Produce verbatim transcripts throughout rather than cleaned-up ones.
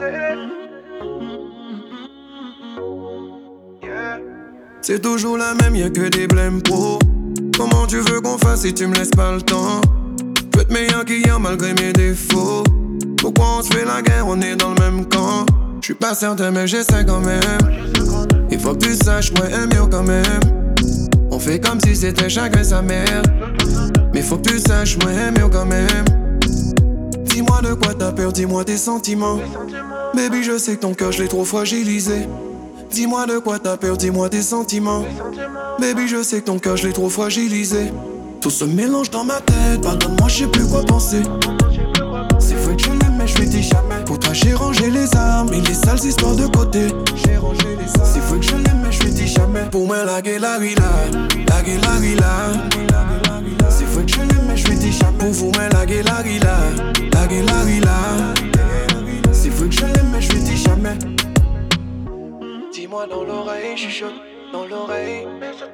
C'est toujours la même, y'a que des blèmes pro. Comment tu veux qu'on fasse si tu me laisses pas le temps? J'peux être meilleur qu'hier malgré mes défauts. Pourquoi on se fait la guerre, on est dans le même camp? J'suis pas certain mais j'essaie quand même. Il faut que tu saches, moi aime mieux quand même. On fait comme si c'était chacun sa mère. Mais faut que tu saches, moi aime mieux quand même. Dis-moi de quoi t'as peur, dis-moi tes sentiments. Baby, je sais que ton cœur je l'ai trop fragilisé. Dis-moi de quoi t'as peur, dis-moi tes sentiments. Baby, je sais que ton cœur je l'ai trop fragilisé. Tout se mélange dans ma tête, pardonne-moi, je sais plus quoi penser. C'est vrai que je l'aime mais je lui dis jamais. Pour toi j'ai rangé les armes et les sales histoires de côté. J'ai rangé les armes. C'est vrai que je l'aime mais je lui dis jamais. Pour moi la guéla la la guéla la. C'est vrai que je l'aime mais je lui dis jamais. Pour vous moi la guéla la la guéla la. C'est vrai que je l'aime mais je lui dis jamais. Dis-moi dans l'oreille, chuchote dans l'oreille.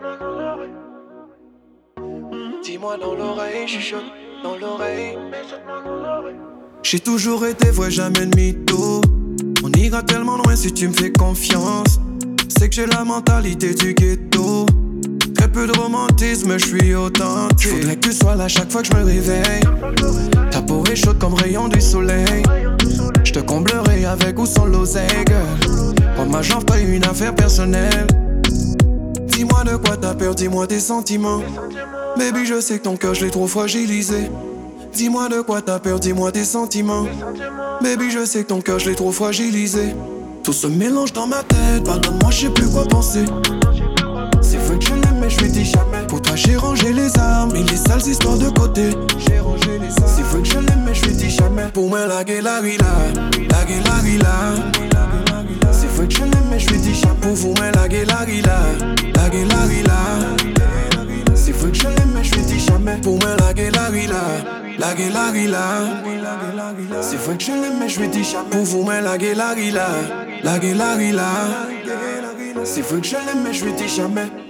Dis-moi dans l'oreille, chuchote dans l'oreille. J'ai toujours été vrai, jamais de mytho. On ira tellement loin si tu me fais confiance. C'est que j'ai la mentalité du ghetto. Très peu de romantisme, je suis authentique. Faudrait que tu sois là chaque fois que je me réveille. Ta peau est chaude comme rayon du soleil. Je te comblerai avec ou sans l'oseille, girl. Prends ma jambe, pas une affaire personnelle. Dis-moi de quoi t'as peur, dis-moi tes sentiments. Baby, je sais que ton cœur je l'ai trop fragilisé. Dis-moi de quoi t'as peur, dis-moi tes sentiments. Baby, je sais que ton cœur je l'ai trop fragilisé. Tout se mélange dans ma tête, pardonne-moi, je sais plus quoi penser. C'est vrai que je l'aime mais je lui dis jamais. Pour toi j'ai rangé les armes et les sales histoires de côté. J'ai rangé les armes. C'est vrai que je l'aime mais je lui dis jamais. Pour moi la guéla la la guéla la. C'est vrai que je l'aime mais je lui dis jamais. Pour vous moi la guéla la la guéla la. C'est vrai que je l'aime mais je lui dis jamais. Pour moi la guéla la la guéla la. C'est vrai que je l'aime mais je lui dis jamais. Pour vous moi la guéla la la guéla la. C'est vrai que je l'aime mais je lui dis jamais.